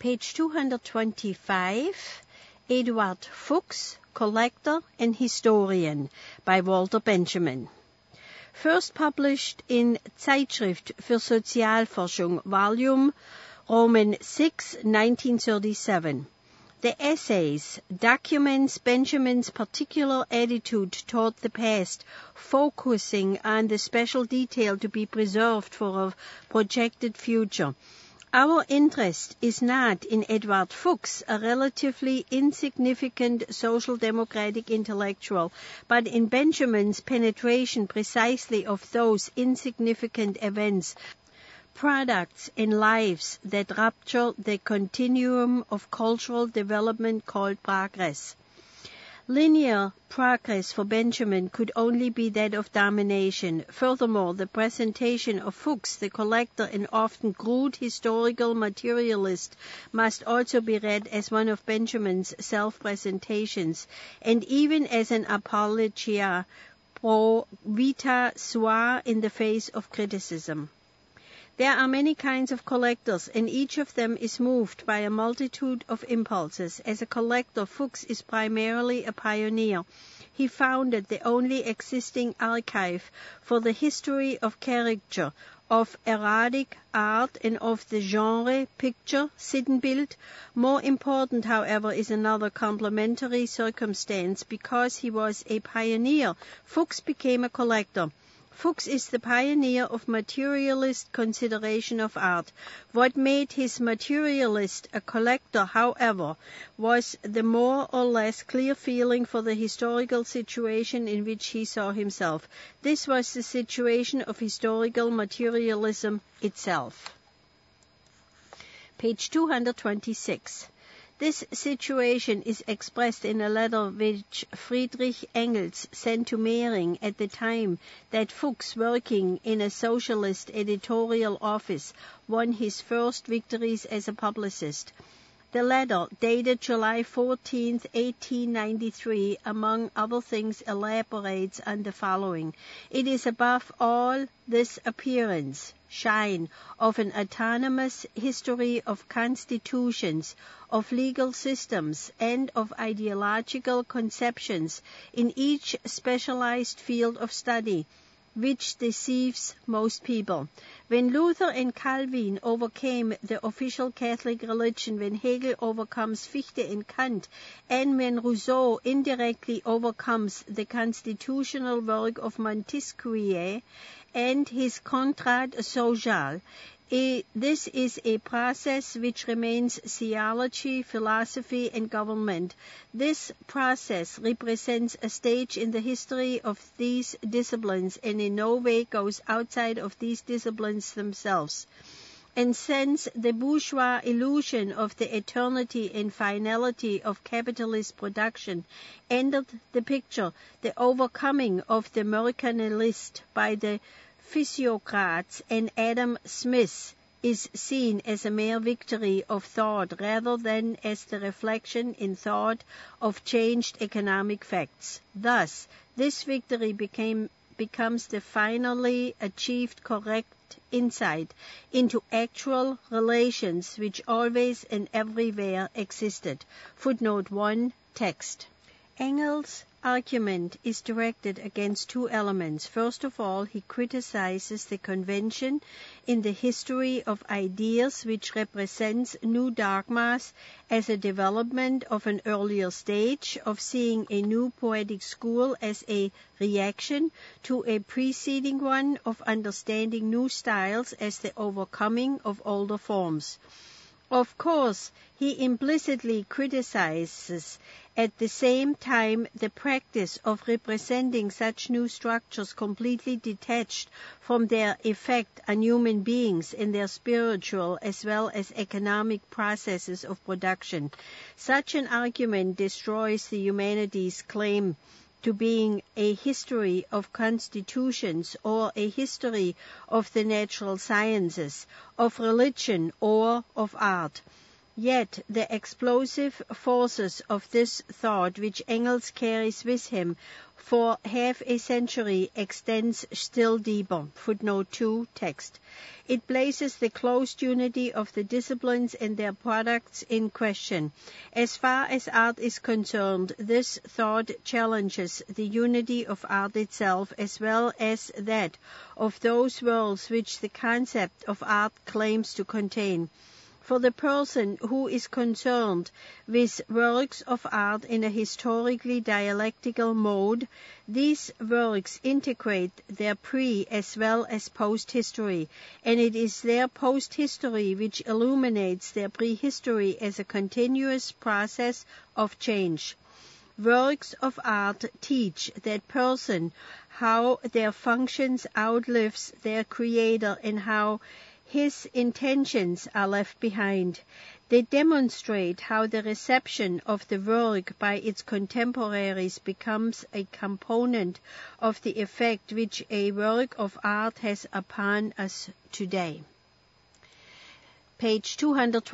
Page 225, Eduard Fuchs, Collector and Historian, by Walter Benjamin. First published in Zeitschrift für Sozialforschung, Volume Roman 6, 1937. The essays documents Benjamin's particular attitude toward the past, focusing on the special detail to be preserved for a projected future. Our interest is not in Eduard Fuchs, a relatively insignificant social democratic intellectual, but in Benjamin's penetration precisely of those insignificant events, products in lives that rupture the continuum of cultural development called progress. Linear progress for Benjamin could only be that of domination. Furthermore, the presentation of Fuchs, the collector and often crude historical materialist, must also be read as one of Benjamin's self-presentations, and even as an apologia pro vita sua in the face of criticism. There are many kinds of collectors, and each of them is moved by a multitude of impulses. As a collector, Fuchs is primarily a pioneer. He founded the only existing archive for the history of caricature, of erotic art, and of the genre picture, Sittenbild. More important, however, is another complementary circumstance. Because he was a pioneer, Fuchs became a collector. Fuchs is the pioneer of materialist consideration of art. What made his materialist a collector, however, was the more or less clear feeling for the historical situation in which he saw himself. This was the situation of historical materialism itself. Page 226. This situation is expressed in a letter which Friedrich Engels sent to Mehring at the time that Fuchs, working in a socialist editorial office, won his first victories as a publicist. The letter, dated July 14, 1893, among other things, elaborates on the following. It is above all this appearance, shine, of an autonomous history of constitutions, of legal systems, and of ideological conceptions in each specialized field of study, which deceives most people. When Luther and Calvin overcame the official Catholic religion, when Hegel overcomes Fichte and Kant, and when Rousseau indirectly overcomes the constitutional work of Montesquieu and his Contrat social, this is a process which remains theology, philosophy, and government. This process represents a stage in the history of these disciplines and in no way goes outside of these disciplines themselves. And since the bourgeois illusion of the eternity and finality of capitalist production entered the picture, the overcoming of the mercantilist by the physiocrats and Adam Smith is seen as a mere victory of thought rather than as the reflection in thought of changed economic facts. Thus, this victory becomes the finally achieved correct insight into actual relations which always and everywhere existed. Footnote 1, text. Engels' argument is directed against two elements. First of all, he criticizes the convention in the history of ideas which represents new dogmas as a development of an earlier stage, of seeing a new poetic school as a reaction to a preceding one, of understanding new styles as the overcoming of older forms. Of course, he implicitly criticizes at the same time the practice of representing such new structures completely detached from their effect on human beings in their spiritual as well as economic processes of production. Such an argument destroys the humanities' claim to being a history of constitutions or a history of the natural sciences, of religion or of art. Yet the explosive forces of this thought which Engels carries with him for half a century extends still deeper. Footnote 2, text. It places the close unity of the disciplines and their products in question. As far as art is concerned, this thought challenges the unity of art itself as well as that of those worlds which the concept of art claims to contain. For the person who is concerned with works of art in a historically dialectical mode, these works integrate their pre as well as post-history, and it is their post-history which illuminates their prehistory as a continuous process of change. Works of art teach that person how their functions outlives their creator and how his intentions are left behind. They demonstrate how the reception of the work by its contemporaries becomes a component of the effect which a work of art has upon us today. Page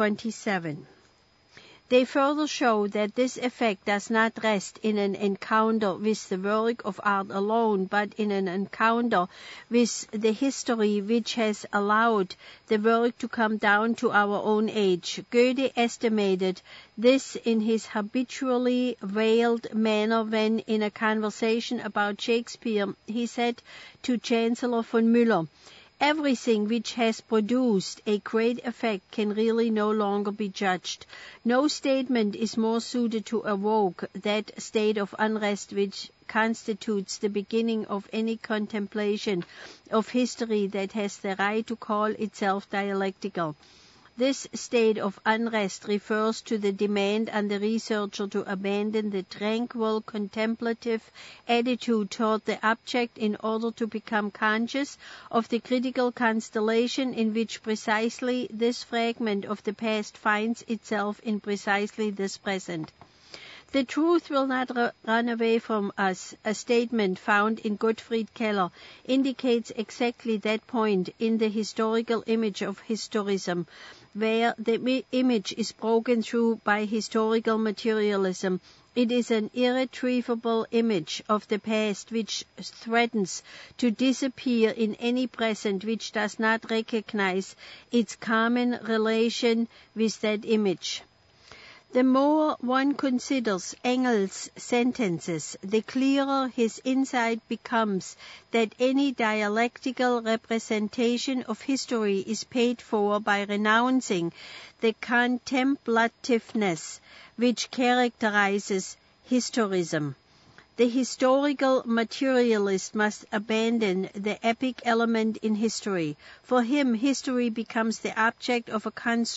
227. They further show that this effect does not rest in an encounter with the work of art alone, but in an encounter with the history which has allowed the work to come down to our own age. Goethe estimated this in his habitually veiled manner when, in a conversation about Shakespeare, he said to Chancellor von Müller, "Everything which has produced a great effect can really no longer be judged. No statement is more suited to evoke that state of unrest which constitutes the beginning of any contemplation of history that has the right to call itself dialectical." This state of unrest refers to the demand on the researcher to abandon the tranquil contemplative attitude toward the object in order to become conscious of the critical constellation in which precisely this fragment of the past finds itself in precisely this present. The truth will not run away from us. A statement found in Gottfried Keller indicates exactly that point in the historical image of historism, where the image is broken through by historical materialism. It is an irretrievable image of the past which threatens to disappear in any present which does not recognize its common relation with that image. The more one considers Engels' sentences, the clearer his insight becomes that any dialectical representation of history is paid for by renouncing the contemplativeness which characterizes historism. The historical materialist must abandon the epic element in history. For him, history becomes the object of a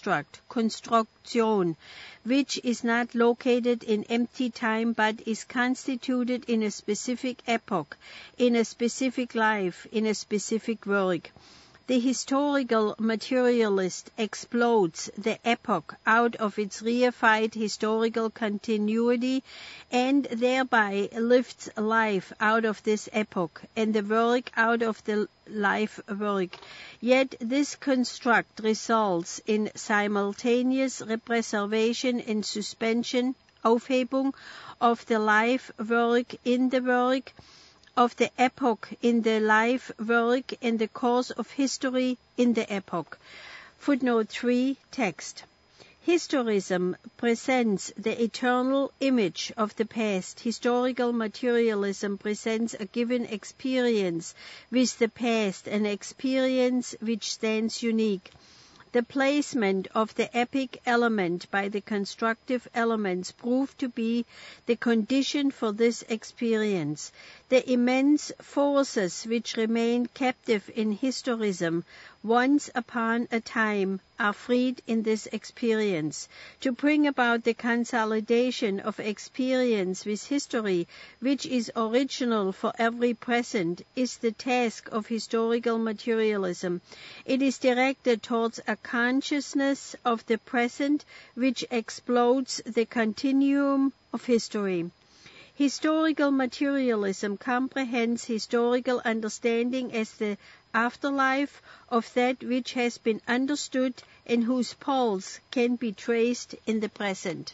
construction, which is not located in empty time but is constituted in a specific epoch, in a specific life, in a specific work. The historical materialist explodes the epoch out of its reified historical continuity and thereby lifts life out of this epoch and the work out of the life work. Yet this construct results in simultaneous preservation and suspension, Aufhebung, of the life work in the work, of the epoch in the life work, and the course of history in the epoch. Footnote 3, text. Historism presents the eternal image of the past. Historical materialism presents a given experience with the past, an experience which stands unique. The placement of the epic element by the constructive elements proved to be the condition for this experience. The immense forces which remain captive in historism once upon a time are freed in this experience. To bring about the consolidation of experience with history, which is original for every present, is the task of historical materialism. It is directed towards a consciousness of the present which explodes the continuum of history. Historical materialism comprehends historical understanding as the afterlife of that which has been understood and whose pulse can be traced in the present.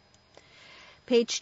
Page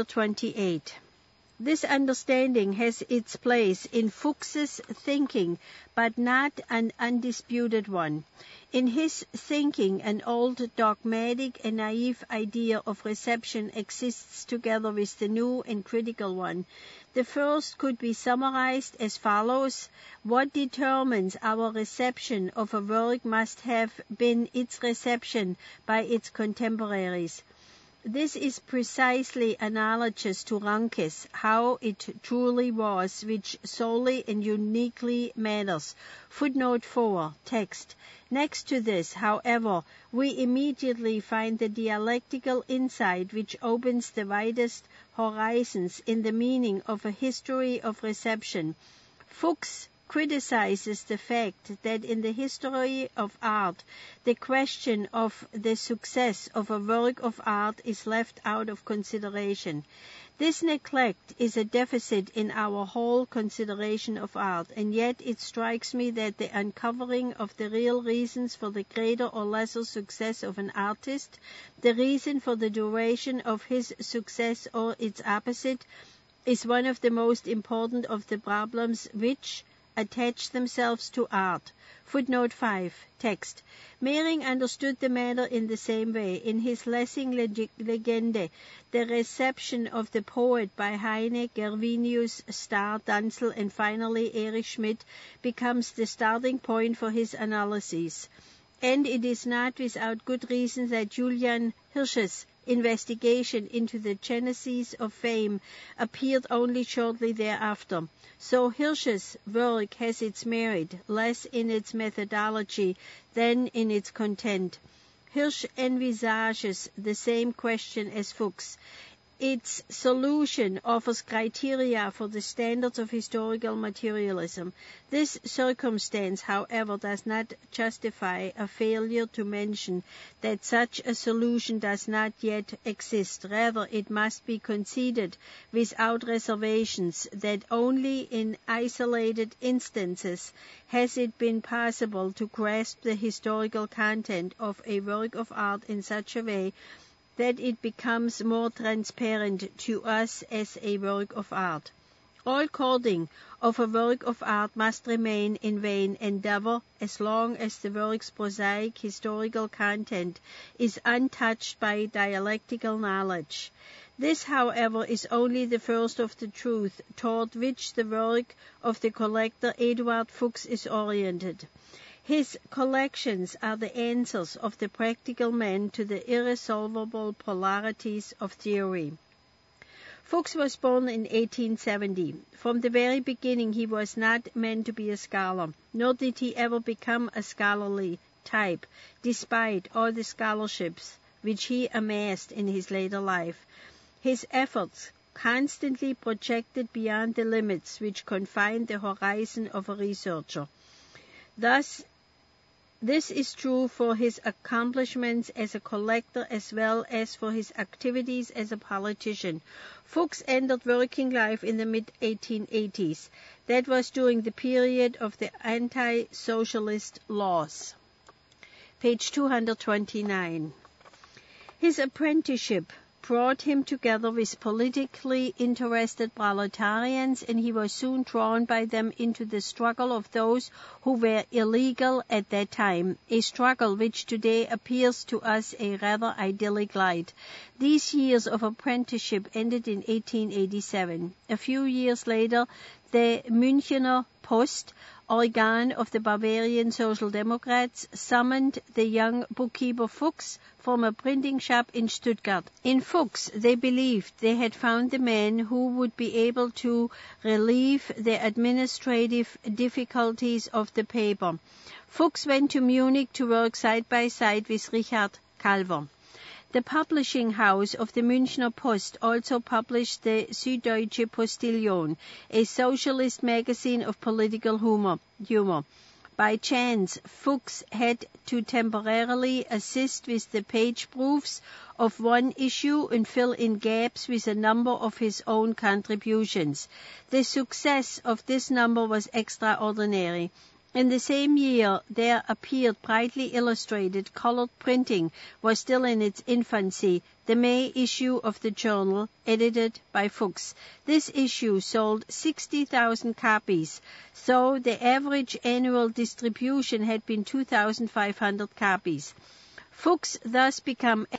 228. This understanding has its place in Fuchs's thinking, but not an undisputed one. In his thinking, an old dogmatic and naive idea of reception exists together with the new and critical one. The first could be summarized as follows: what determines our reception of a work must have been its reception by its contemporaries. This is precisely analogous to Ranke's how it truly was, which solely and uniquely matters. Footnote 4, text. Next to this, however, we immediately find the dialectical insight which opens the widest horizons in the meaning of a history of reception. Fuchs criticizes the fact that in the history of art, the question of the success of a work of art is left out of consideration. This neglect is a deficit in our whole consideration of art, and yet it strikes me that the uncovering of the real reasons for the greater or lesser success of an artist, the reason for the duration of his success or its opposite, is one of the most important of the problems which attach themselves to art. Footnote 5, text. Mehring understood the matter in the same way. In his Lessing-Legende, the reception of the poet by Heine, Gervinius, Starr, Danzel, and finally Erich Schmidt becomes the starting point for his analyses. And it is not without good reason that Julian Hirsch's investigation into the genesis of fame appeared only shortly thereafter. So Hirsch's work has its merit, less in its methodology than in its content. Hirsch envisages the same question as Fuchs. Its solution offers criteria for the standards of historical materialism. This circumstance, however, does not justify a failure to mention that such a solution does not yet exist. Rather, it must be conceded without reservations that only in isolated instances has it been possible to grasp the historical content of a work of art in such a way that it becomes more transparent to us as a work of art. All courting of a work of art must remain in vain endeavor as long as the work's prosaic historical content is untouched by dialectical knowledge. This, however, is only the first of the truth toward which the work of the collector Eduard Fuchs is oriented. His collections are the answers of the practical man to the irresolvable polarities of theory. Fuchs was born in 1870. From the very beginning he was not meant to be a scholar, nor did he ever become a scholarly type, despite all the scholarships which he amassed in his later life. His efforts constantly projected beyond the limits which confined the horizon of a researcher. Thus, this is true for his accomplishments as a collector as well as for his activities as a politician. Fuchs entered working life in the mid-1880s. That was during the period of the anti-socialist laws. Page 229. His apprenticeship brought him together with politically interested proletarians, and he was soon drawn by them into the struggle of those who were illegal at that time, a struggle which today appears to us a rather idyllic light. These years of apprenticeship ended in 1887. A few years later, the Münchener Post, organ of the Bavarian Social Democrats, summoned the young bookkeeper Fuchs from a printing shop in Stuttgart. In Fuchs, they believed they had found the man who would be able to relieve the administrative difficulties of the paper. Fuchs went to Munich to work side by side with Richard Calver. The publishing house of the Münchner Post also published the Süddeutsche Postillon, a socialist magazine of political humor. By chance, Fuchs had to temporarily assist with the page proofs of one issue and fill in gaps with a number of his own contributions. The success of this number was extraordinary. In the same year, there appeared brightly illustrated colored printing was still in its infancy, the May issue of the journal, edited by Fuchs. This issue sold 60,000 copies, so the average annual distribution had been 2,500 copies. Fuchs thus became